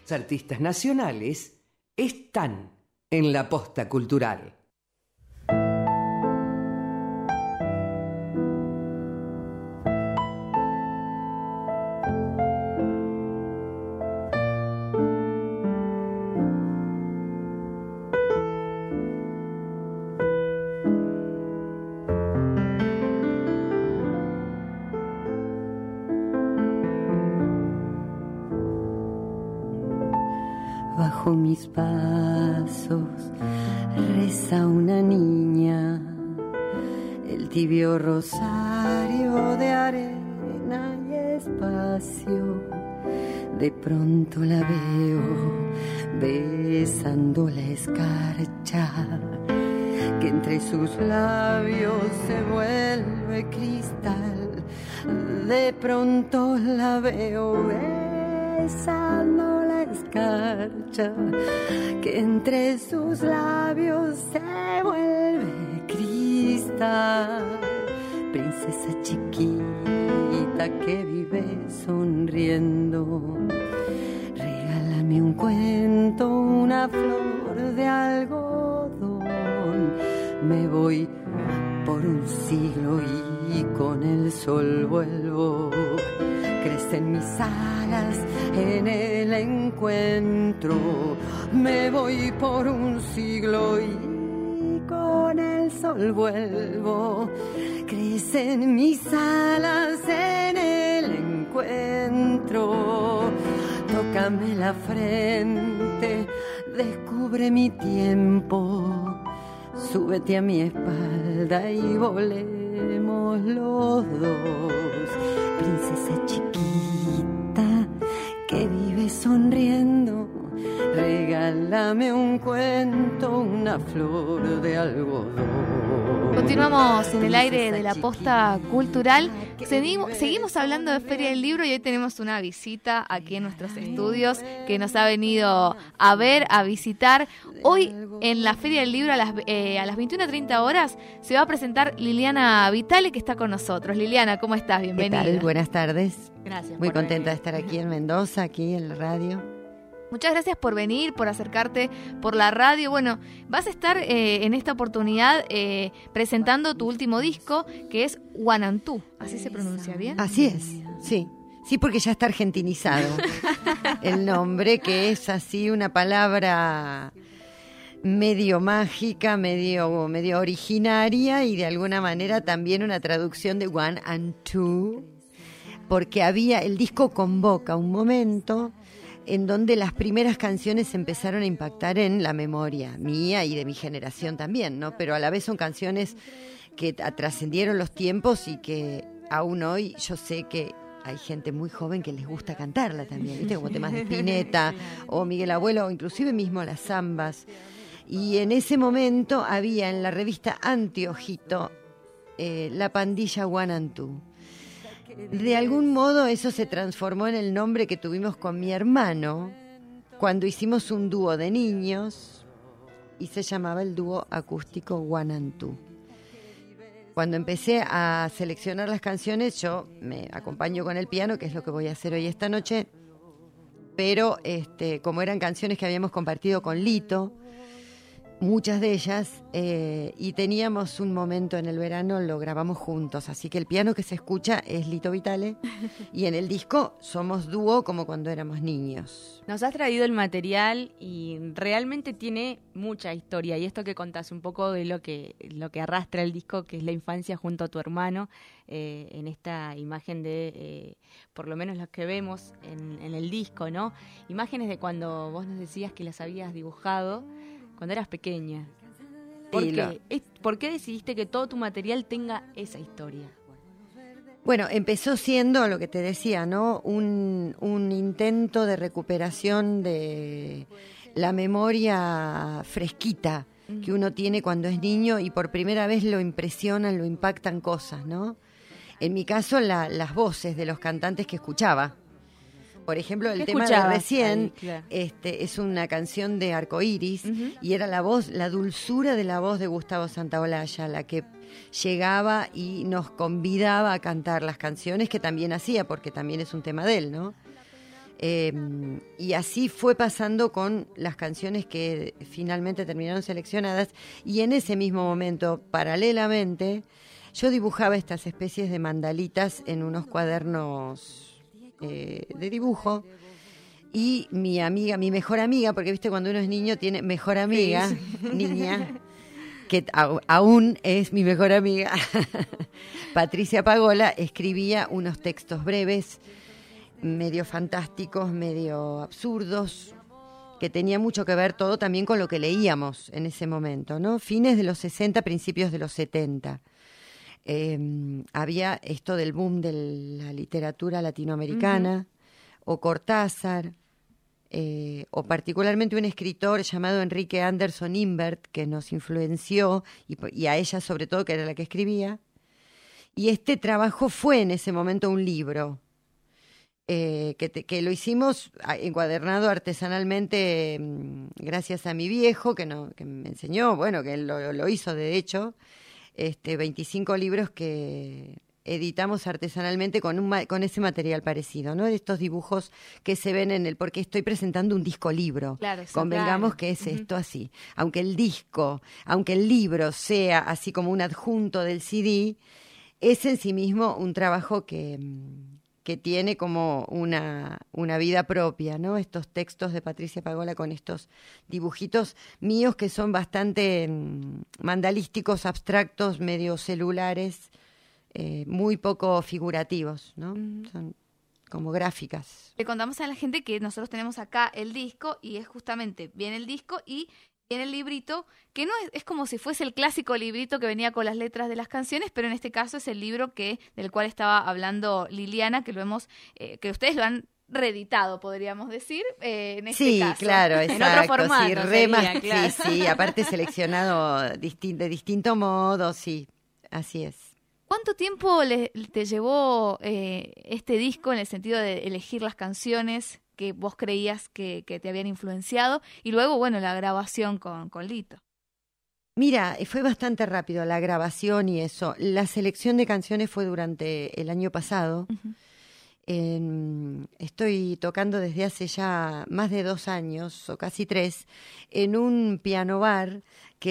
Los artistas nacionales están en la posta cultural. Bajo mis pasos reza una niña, el tibio rosario de arena y espacio. De pronto la veo besando la escarcha, que entre sus labios se vuelve cristal. De pronto la veo besando la escarcha, que entre sus labios se vuelve cristal. Princesa chiquita que vive sonriendo, regálame un cuento, una flor de algodón. Me voy por un siglo y con el sol vuelvo. Crecen mis alas en el encuentro. Me voy por un siglo y con el sol vuelvo. Crecen mis alas en el encuentro. Tócame la frente, descubre mi tiempo. Súbete a mi espalda y volemos los dos. Princesa chiquita que vive sonriendo, regálame un cuento, una flor de algodón. Continuamos en el aire de la posta cultural. Seguimos hablando de Feria del Libro y hoy tenemos una visita aquí en nuestros estudios que nos ha venido a ver, a visitar. Hoy en la Feria del Libro a las 21:30 horas se va a presentar Liliana Vitale, que está con nosotros. Liliana, ¿cómo estás? Bienvenida. ¿Qué tal? Buenas tardes. Gracias. Muy contenta de estar aquí en Mendoza, aquí en la radio. Muchas gracias por venir, por acercarte por la radio. Bueno, vas a estar en esta oportunidad presentando tu último disco, que es Guanantú. ¿Así se pronuncia bien? Así es, sí. Sí, porque ya está argentinizado el nombre, que es así una palabra medio mágica, medio originaria y de alguna manera también una traducción de One and Two, porque el disco convoca un momento en donde las primeras canciones empezaron a impactar en la memoria mía y de mi generación también, ¿no? Pero a la vez son canciones que trascendieron los tiempos y que aún hoy yo sé que hay gente muy joven que les gusta cantarla también, ¿viste? Como temas de Spinetta o Miguel Abuelo o inclusive mismo las zambas. Y en ese momento había en la revista Antiojito la pandilla One and Two. De algún modo eso se transformó en el nombre que tuvimos con mi hermano cuando hicimos un dúo de niños y se llamaba el dúo acústico One and Two. Cuando empecé a seleccionar las canciones, yo me acompaño con el piano, que es lo que voy a hacer hoy esta noche, pero como eran canciones que habíamos compartido con Lito, muchas de ellas, y teníamos un momento en el verano, lo grabamos juntos, así que el piano que se escucha es Lito Vitale y en el disco somos dúo como cuando éramos niños. Nos has traído el material y realmente tiene mucha historia, y esto que contás un poco de lo que arrastra el disco, que es la infancia junto a tu hermano, en esta imagen de, por lo menos los que vemos en el disco, ¿no? Imágenes de cuando vos nos decías que las habías dibujado cuando eras pequeña. ¿Por qué decidiste que todo tu material tenga esa historia? Bueno, empezó siendo lo que te decía, ¿no? Un intento de recuperación de la memoria fresquita que uno tiene cuando es niño y por primera vez lo impresionan, lo impactan cosas, ¿no? En mi caso, las voces de los cantantes que escuchaba. Por ejemplo, el tema de recién ahí, claro. Es una canción de Arcoiris, y era la dulzura de la voz de Gustavo Santaolalla, la que llegaba y nos convidaba a cantar las canciones que también hacía, porque también es un tema de él, ¿no? Y así fue pasando con las canciones que finalmente terminaron seleccionadas. Y en ese mismo momento, paralelamente, yo dibujaba estas especies de mandalitas en unos cuadernos de dibujo. Y mi amiga, mi mejor amiga, porque viste cuando uno es niño tiene mejor amiga, sí. Niña, que aún es mi mejor amiga, Patricia Pagola, escribía unos textos breves, medio fantásticos, medio absurdos, que tenía mucho que ver todo también con lo que leíamos en ese momento, ¿no? Fines de los 60, principios de los 70. Había esto del boom de la literatura latinoamericana, o Cortázar, o particularmente un escritor llamado Enrique Anderson Imbert, que nos influenció, y a ella sobre todo, que era la que escribía. Y este trabajo fue en ese momento un libro, que lo hicimos encuadernado artesanalmente, gracias a mi viejo, que me enseñó, bueno, que él lo hizo de hecho, 25 libros que editamos artesanalmente con ese material parecido, ¿no? De estos dibujos que se ven porque estoy presentando un disco libro. Claro, convengamos que es esto así. Aunque el libro sea así como un adjunto del CD, es en sí mismo un trabajo que tiene como una vida propia, ¿no? Estos textos de Patricia Pagola con estos dibujitos míos que son bastante mandalísticos, abstractos, medio celulares, muy poco figurativos, ¿no? Son como gráficas. Le contamos a la gente que nosotros tenemos acá el disco y es justamente, viene el disco y viene el librito, que no es como si fuese el clásico librito que venía con las letras de las canciones, pero en este caso es el libro del cual estaba hablando Liliana, que que ustedes lo han reeditado, podríamos decir, en este caso. Sí, claro, exacto. En otro formato. Sí, claro. Sí, aparte seleccionado de distinto modo, sí, así es. ¿Cuánto tiempo te llevó este disco en el sentido de elegir las canciones que vos creías que te habían influenciado? Y luego, bueno, la grabación con Lito. Mira, fue bastante rápido la grabación y eso. La selección de canciones fue durante el año pasado. Estoy tocando desde hace ya más de 2 años, o casi 3, en un piano bar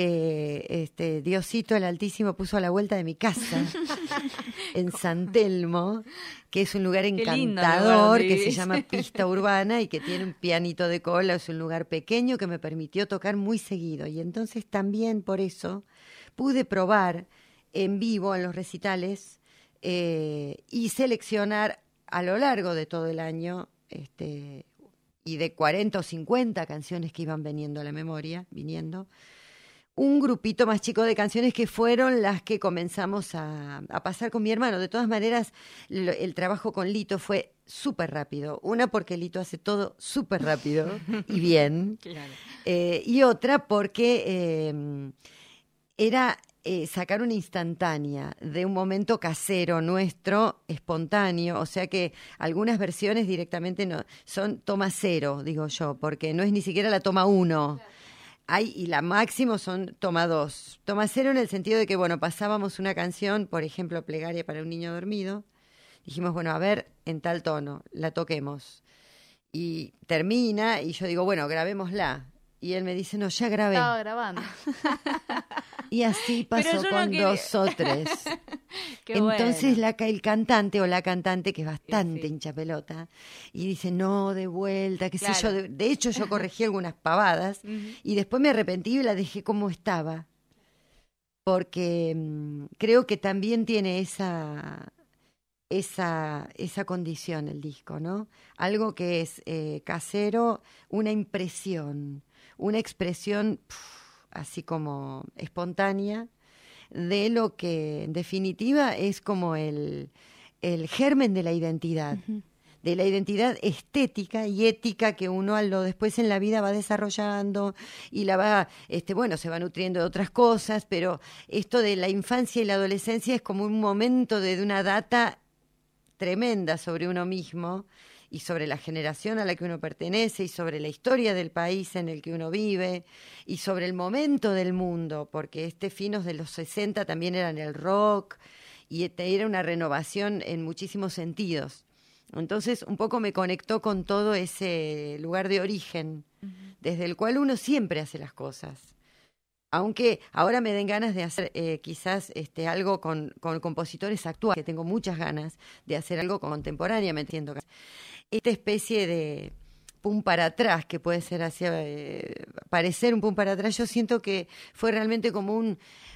que Diosito el Altísimo puso a la vuelta de mi casa, en San Telmo, que es un lugar encantador, que se llama Pista Urbana y que tiene un pianito de cola. Es un lugar pequeño que me permitió tocar muy seguido. Y entonces también por eso pude probar en vivo en los recitales y seleccionar a lo largo de todo el año, y de 40 o 50 canciones que iban viniendo a la memoria, un grupito más chico de canciones que fueron las que comenzamos a pasar con mi hermano. De todas maneras, el trabajo con Lito fue súper rápido. Una, porque Lito hace todo súper rápido y bien. Claro. Y otra, porque era sacar una instantánea de un momento casero nuestro, espontáneo, o sea que algunas versiones directamente no son toma 0, digo yo, porque no es ni siquiera la toma 1. Y la máximo son toma 2. Toma 0 en el sentido de que, bueno, pasábamos una canción, por ejemplo, Plegaria para un niño dormido, dijimos, bueno, a ver, en tal tono, la toquemos. Y termina, y yo digo, bueno, grabémosla. Y él me dice, no, ya grabé. Estaba grabando. Y así pasó con 2 o 3. Entonces bueno, el cantante o la cantante, que es bastante hincha pelota, y dice, no, de vuelta, qué sé yo. De hecho, yo corregí algunas pavadas y después me arrepentí y la dejé como estaba. Porque creo que también tiene esa condición el disco, ¿no? Algo que es casero, una impresión, una expresión así como espontánea de lo que en definitiva es como el germen de la identidad, de la identidad estética y ética que uno después en la vida va desarrollando y la va, se va nutriendo de otras cosas, pero esto de la infancia y la adolescencia es como un momento de una data tremenda sobre uno mismo y sobre la generación a la que uno pertenece y sobre la historia del país en el que uno vive y sobre el momento del mundo, porque finos de los 60 también eran el rock y era una renovación en muchísimos sentidos. Entonces un poco me conectó con todo ese lugar de origen, desde el cual uno siempre hace las cosas. Aunque ahora me den ganas de hacer quizás algo con compositores actuales, que tengo muchas ganas de hacer algo contemporáneo, me entiendo. Esta especie de pum para atrás, que puede ser así, parecer un pum para atrás, yo siento que fue realmente como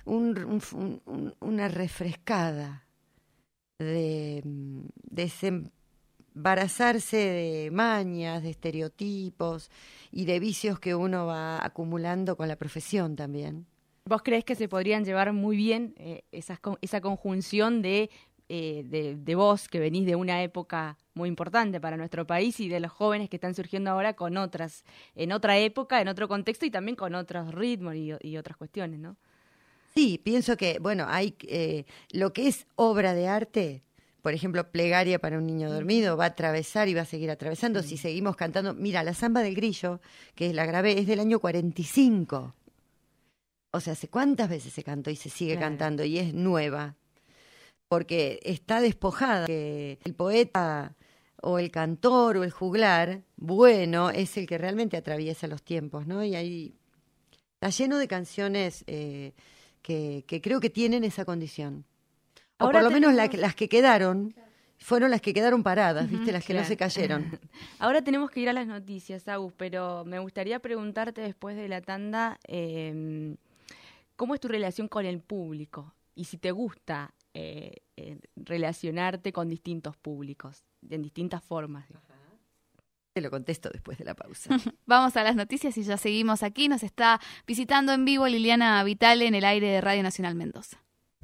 una refrescada de desembarazarse de mañas, de estereotipos y de vicios que uno va acumulando con la profesión también. ¿Vos creés que se podrían llevar muy bien esa conjunción de vos, que venís de una época muy importante para nuestro país, y de los jóvenes que están surgiendo ahora con otras, en otra época, en otro contexto y también con otros ritmos y otras cuestiones, ¿no? Sí, pienso que, bueno, hay lo que es obra de arte, por ejemplo, Plegaria para un niño dormido, va a atravesar y va a seguir atravesando. Si seguimos cantando, mira, la Zamba del Grillo, que la grabé, es del año 45. O sea, ¿hace cuántas veces se cantó y se sigue cantando? Y es nueva, porque está despojada, que el poeta o el cantor o el juglar, bueno, es el que realmente atraviesa los tiempos, ¿no? Y ahí está lleno de canciones que creo que tienen esa condición. O ahora por lo menos las que quedaron, fueron las que quedaron paradas, ¿viste? Las que no se cayeron. Ahora tenemos que ir a las noticias, Agus, pero me gustaría preguntarte después de la tanda, ¿cómo es tu relación con el público? Y si te gusta relacionarte con distintos públicos, en distintas formas. Te lo contesto después de la pausa. Vamos a las noticias y ya seguimos aquí. Nos está visitando en vivo Liliana Vitale en el aire de Radio Nacional Mendoza.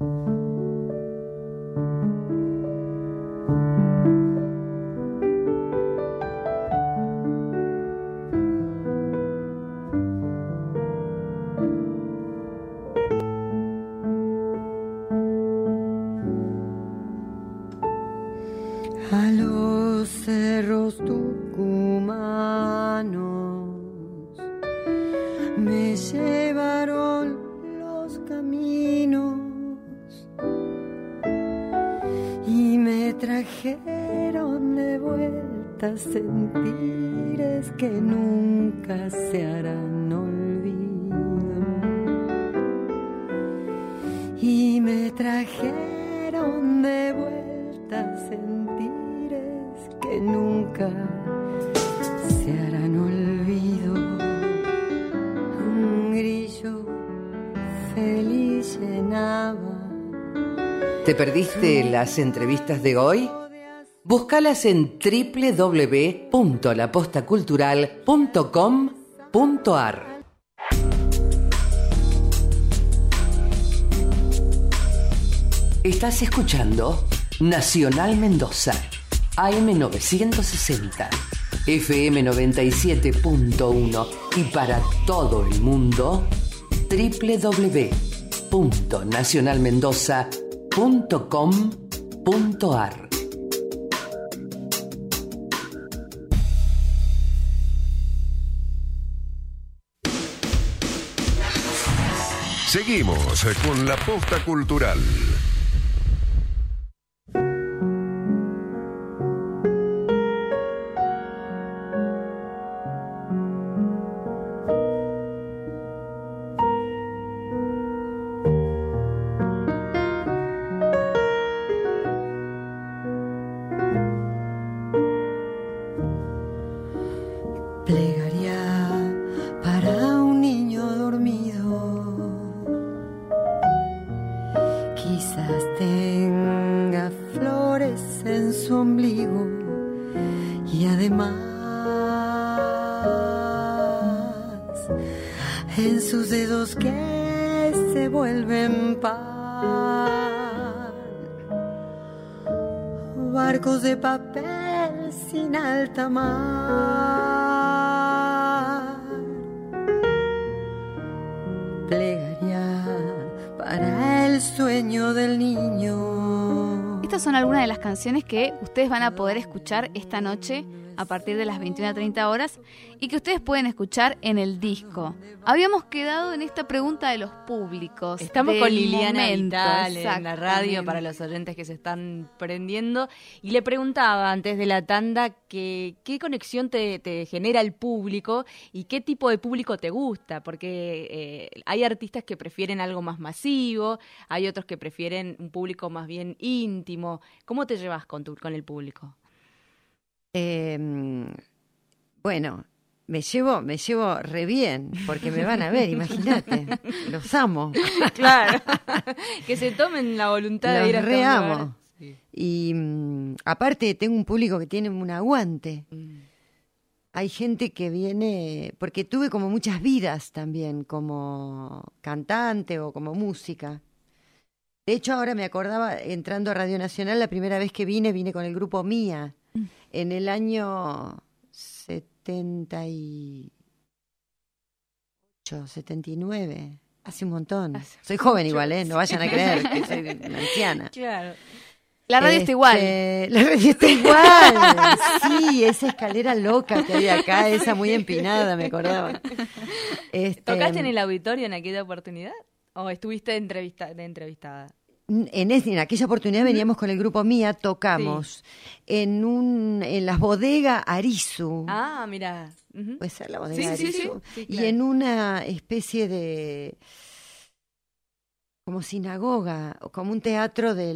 A los cerros tucumanos me llevaron los caminos y me trajeron de vuelta sentires que nunca se harán olvido, y me trajeron de vuelta sentires que nunca se harán olvido. Un grillo feliz llenaba. ¿Te perdiste las entrevistas de hoy? Búscalas en www.lapostacultural.com.ar. Estás escuchando Nacional Mendoza, AM 960, FM 97.1 y para todo el mundo, www.nacionalmendoza.com.ar. Seguimos con la Posta Cultural. Plegaria para un niño dormido, quizás tenga flores en su ombligo y además en sus dedos que se vuelven pan, barcos de papel sin alta mar. Plegaria para el sueño del niño. Estas son algunas de las canciones que ustedes van a poder escuchar esta noche a partir de las 21:30 horas y que ustedes pueden escuchar en el disco. Habíamos quedado en esta pregunta de los públicos. Estamos con Liliana momento, Vital en la radio para los oyentes que se están prendiendo. Y le preguntaba antes de la tanda qué conexión te genera el público y qué tipo de público te gusta. Porque hay artistas que prefieren algo más masivo, hay otros que prefieren un público más bien íntimo. ¿Cómo te llevas con el público? Bueno, me llevo re bien, porque me van a ver, imagínate, los amo. Claro, que se tomen la voluntad de ir a re un amo. lugar. Sí. Y aparte tengo un público que tiene un aguante. Hay gente que viene, porque tuve como muchas vidas también, como cantante o como música. De hecho, ahora me acordaba, entrando a Radio Nacional, la primera vez que vine con el grupo Mía, en el año 78, 79, hace un montón. Soy joven igual, no vayan a creer que soy una anciana. Claro. La radio está igual. La radio está igual, sí, esa escalera loca que hay acá, esa muy empinada, me acordaba. ¿Tocaste en el auditorio en aquella oportunidad? ¿O estuviste de entrevistada? En aquella oportunidad veníamos con el grupo Mía, tocamos en las bodegas Arizu. Ah, mira. Uh-huh. Puede ser la bodega sí, Arizu. Sí, y claro. en una especie de como sinagoga, o como un teatro de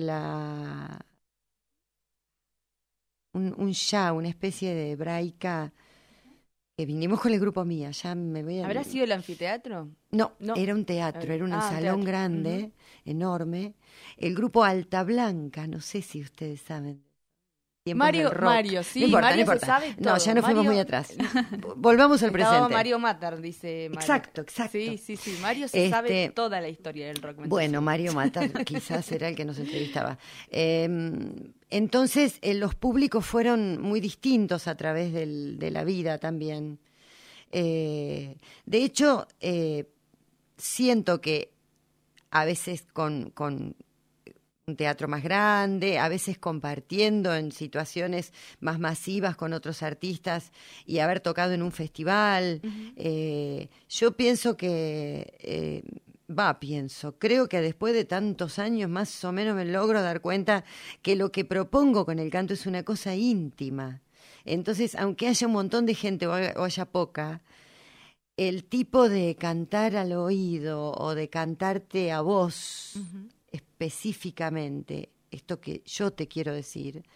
un Shah, una especie de hebraica, que vinimos con el grupo Mía. Ya me voy a... ¿Habrá sido el anfiteatro? No, era un teatro, era un salón teatro. grande, enorme. El grupo Alta Blanca, no sé si ustedes saben. Mario, sí, no importa, Mario no importa. se sabe todo. No, ya no fuimos Mario... muy atrás. Volvamos al presente. Mario Matar, dice Mario. Exacto. Sí. Mario se sabe toda la historia del rock. Bueno, Mario Matar quizás era el que nos entrevistaba. Entonces, los públicos fueron muy distintos a través de la vida también. De hecho, siento que a veces con un teatro más grande, a veces compartiendo en situaciones más masivas con otros artistas y haber tocado en un festival. Uh-huh. Yo pienso que... creo que después de tantos años más o menos me logro dar cuenta que lo que propongo con el canto es una cosa íntima. Entonces, aunque haya un montón de gente o haya poca, el tipo de cantar al oído o de cantarte a voz específicamente, esto que yo te quiero decir,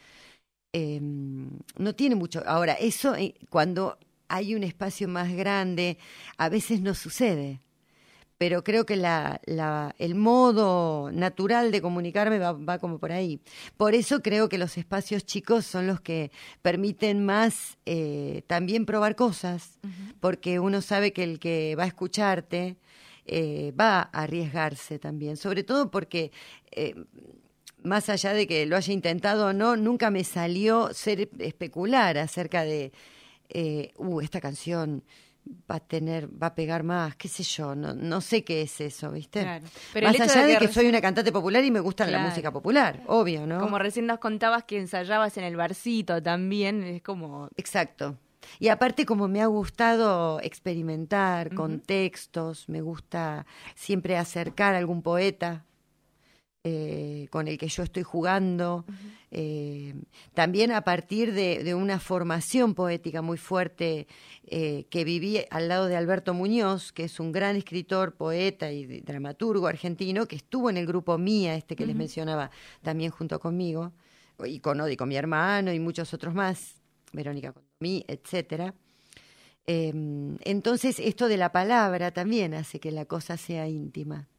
no tiene mucho. Ahora, eso cuando hay un espacio más grande, a veces no sucede. Pero creo que el modo natural de comunicarme va como por ahí. Por eso creo que los espacios chicos son los que permiten más también probar cosas, porque uno sabe que el que va a escucharte va a arriesgarse también, sobre todo porque más allá de que lo haya intentado o no, nunca me salió especular acerca de esta canción va a pegar más, qué sé yo, no sé qué es eso, ¿viste? Claro. Pero más allá de que soy una cantante popular y me gusta la música popular, obvio, ¿no? Como recién nos contabas que ensayabas en el barcito también, es como... Exacto. Y aparte, como me ha gustado experimentar con textos, me gusta siempre acercar a algún poeta con el que yo estoy jugando, también a partir de una formación poética muy fuerte que viví al lado de Alberto Muñoz, que es un gran escritor, poeta y dramaturgo argentino, que estuvo en el grupo Mía, que les mencionaba, también junto conmigo, y con mi hermano y muchos otros más, Verónica Condomí, etcétera. Entonces, esto de la palabra también hace que la cosa sea íntima.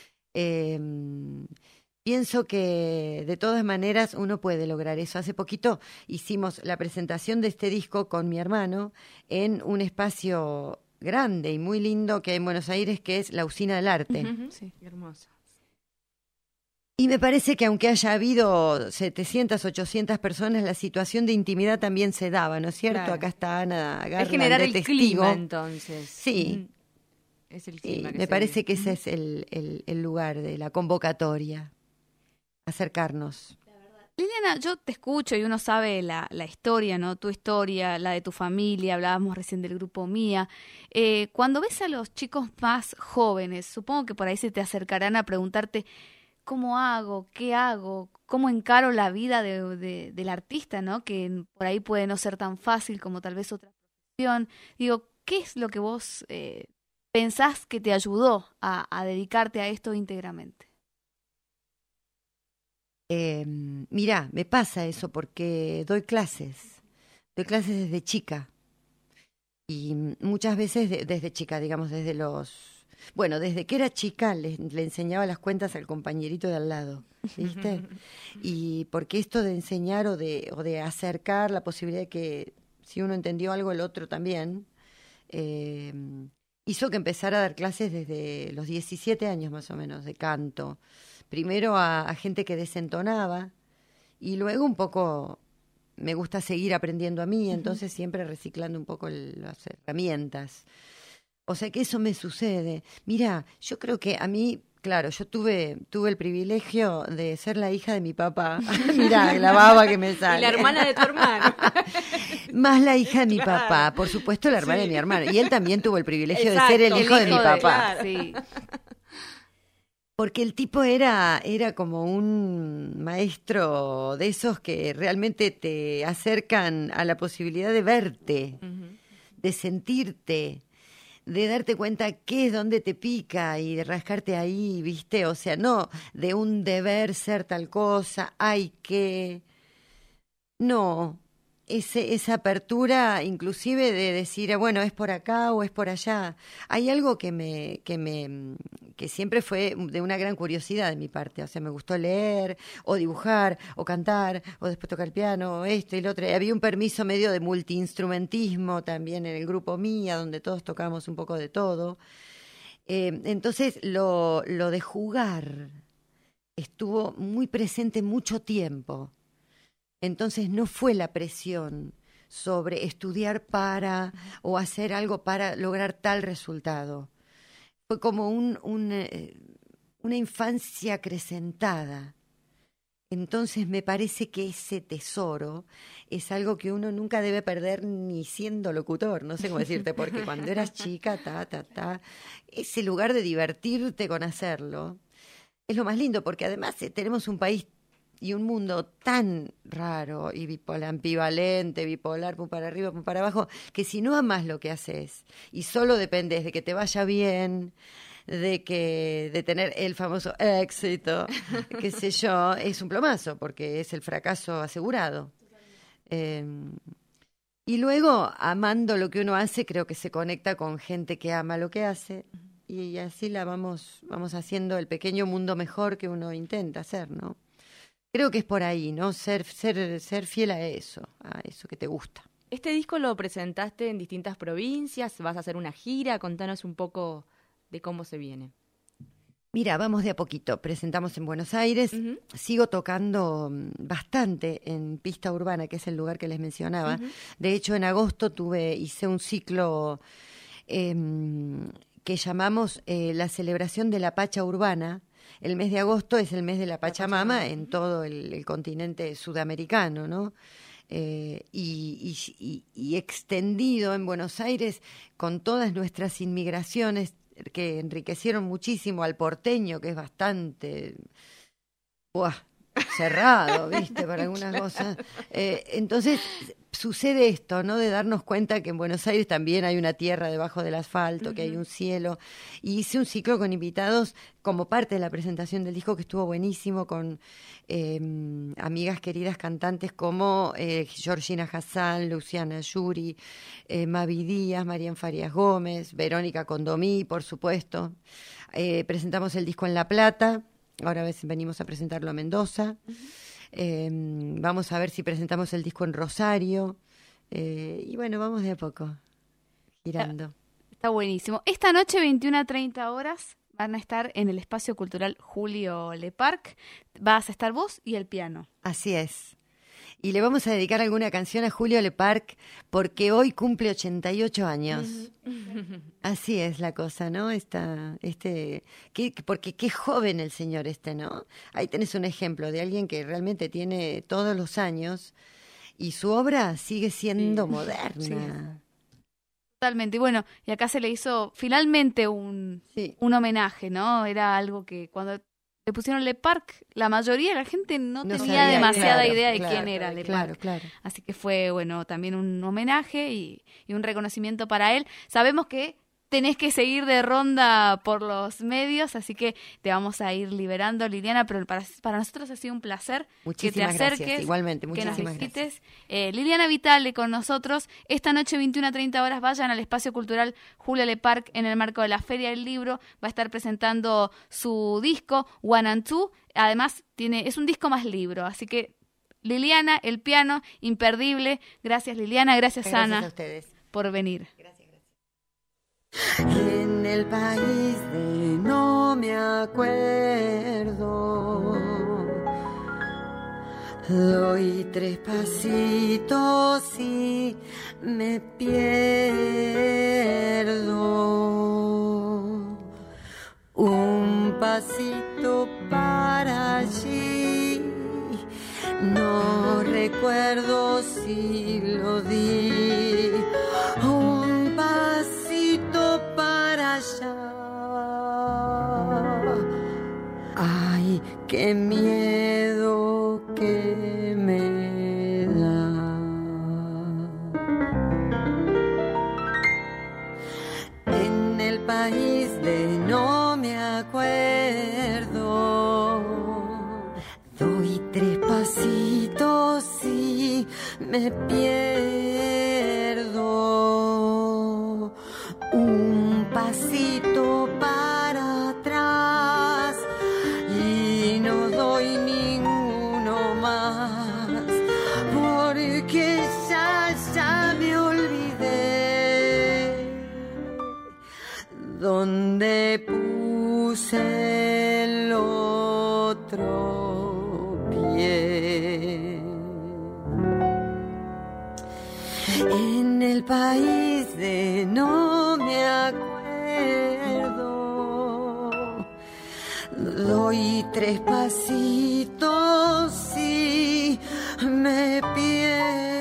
Pienso que de todas maneras uno puede lograr eso. Hace poquito hicimos la presentación de este disco con mi hermano en un espacio grande y muy lindo que hay en Buenos Aires, que es la Usina del Arte. Sí, hermoso. Y me parece que aunque haya habido 700, 800 personas, la situación de intimidad también se daba, ¿no es cierto? Claro. Acá está Ana Garland, es generar de el testigo. clima, entonces. Sí. Es el clima que me parece que ese es el lugar de la convocatoria. Acercarnos. La verdad, Liliana, yo te escucho y uno sabe la historia, ¿no? Tu historia, la de tu familia, hablábamos recién del grupo Mía. Cuando ves a los chicos más jóvenes, supongo que por ahí se te acercarán a preguntarte ¿cómo hago? ¿Qué hago? ¿Cómo encaro la vida del artista, ¿no? Que por ahí puede no ser tan fácil como tal vez otra profesión. Digo, ¿qué es lo que vos pensás que te ayudó a dedicarte a esto íntegramente? Mirá, me pasa eso porque doy clases desde chica y muchas veces desde chica, digamos, desde que era chica le enseñaba las cuentas al compañerito de al lado, ¿viste? Y porque esto de enseñar o de acercar la posibilidad de que si uno entendió algo el otro también, hizo que empezara a dar clases desde los 17 años más o menos de canto. Primero a gente que desentonaba y luego un poco me gusta seguir aprendiendo a mí, entonces siempre reciclando un poco las herramientas. O sea que eso me sucede. Mira, yo creo que a mí, claro, yo tuve el privilegio de ser la hija de mi papá. Mirá, la baba que me sale. Y la hermana de tu hermano. Más la hija de mi papá, por supuesto la hermana de mi hermano. Y él también tuvo el privilegio de ser el hijo de mi papá. Claro. Sí. Porque el tipo era como un maestro de esos que realmente te acercan a la posibilidad de verte, de sentirte, de darte cuenta qué es donde te pica y de rascarte ahí, ¿viste? O sea, no de un deber ser tal cosa, hay que... No, esa apertura inclusive de decir, bueno, es por acá o es por allá. Hay algo que siempre fue de una gran curiosidad de mi parte. O sea, me gustó leer o dibujar o cantar o después tocar el piano o esto y lo otro. Había un permiso medio de multiinstrumentismo también en el grupo Mía, donde todos tocábamos un poco de todo. Entonces, lo de jugar estuvo muy presente mucho tiempo. Entonces no fue la presión sobre estudiar para o hacer algo para lograr tal resultado. Fue como una infancia acrecentada. Entonces me parece que ese tesoro es algo que uno nunca debe perder ni siendo locutor. No sé cómo decirte, porque cuando eras chica, ese lugar de divertirte con hacerlo es lo más lindo, porque además tenemos un país y un mundo tan raro y bipolar, ambivalente, bipolar, pum para arriba, pum para abajo, que si no amas lo que haces y solo dependes de que te vaya bien, de tener el famoso éxito, qué sé yo, es un plomazo, porque es el fracaso asegurado. Y luego, amando lo que uno hace, creo que se conecta con gente que ama lo que hace, y así vamos haciendo el pequeño mundo mejor que uno intenta hacer, ¿no? Creo que es por ahí, ¿no? Ser fiel a eso que te gusta. Este disco lo presentaste en distintas provincias, vas a hacer una gira, contanos un poco de cómo se viene. Mira, vamos de a poquito. Presentamos en Buenos Aires, sigo tocando bastante en Pista Urbana, que es el lugar que les mencionaba. De hecho, en agosto hice un ciclo que llamamos la celebración de la Pacha Urbana. El mes de agosto es el mes de la Pachamama en todo el continente sudamericano, ¿no? Y extendido en Buenos Aires con todas nuestras inmigraciones que enriquecieron muchísimo al porteño, que es bastante cerrado, ¿viste? Para algunas cosas. Entonces sucede esto, ¿no? De darnos cuenta que en Buenos Aires también hay una tierra debajo del asfalto, que hay un cielo. Y hice un ciclo con invitados como parte de la presentación del disco, que estuvo buenísimo, con amigas queridas cantantes como Georgina Hassan, Luciana Yuri, Mavi Díaz, Marian Farias Gómez, Verónica Condomí, por supuesto. Presentamos el disco en La Plata. Ahora a veces venimos a presentarlo a Mendoza. Vamos a ver si presentamos el disco en Rosario. Y bueno, vamos de a poco, girando. Está buenísimo. Esta noche, 21:30 van a estar en el Espacio Cultural Julio Leparc. Vas a estar vos y el piano. Así es. Y le vamos a dedicar alguna canción a Julio Leparc porque hoy cumple 88 años. Así es la cosa, ¿no? Porque qué joven el señor ¿no? Ahí tenés un ejemplo de alguien que realmente tiene todos los años y su obra sigue siendo moderna. Sí. Totalmente. Y bueno, y acá se le hizo finalmente un homenaje, ¿no? Era algo que cuando le pusieron Le Parc, la mayoría de la gente no tenía sabía, demasiada idea de quién era Le Parc. Claro. Así que fue, bueno, también un homenaje y un reconocimiento para él. Sabemos que tenés que seguir de ronda por los medios, así que te vamos a ir liberando, Liliana, pero para nosotros ha sido un placer que te acerques, gracias. Igualmente, muchísimas que nos visites. Gracias. Liliana Vitale con nosotros. Esta noche, 21:30 horas, vayan al Espacio Cultural Julia Le Parc en el marco de la Feria del Libro. Va a estar presentando su disco, One and Two. Además, es un disco más libro, así que Liliana, el piano, imperdible. Gracias, Liliana. Gracias, Ana, a ustedes por venir. En el país de no me acuerdo, doy 3 pasitos y me pierdo. Un pasito para allí, no recuerdo si lo di. Un pasito para allá. Ay, qué miedo que me da. En el país de no me acuerdo, doy 3 pasitos y me pierdo. Un pasito para atrás y no doy ninguno más, porque ya me olvidé dónde puse el otro pie. En el país de no me acuerdo, doy 3 pasitos y me pierdo.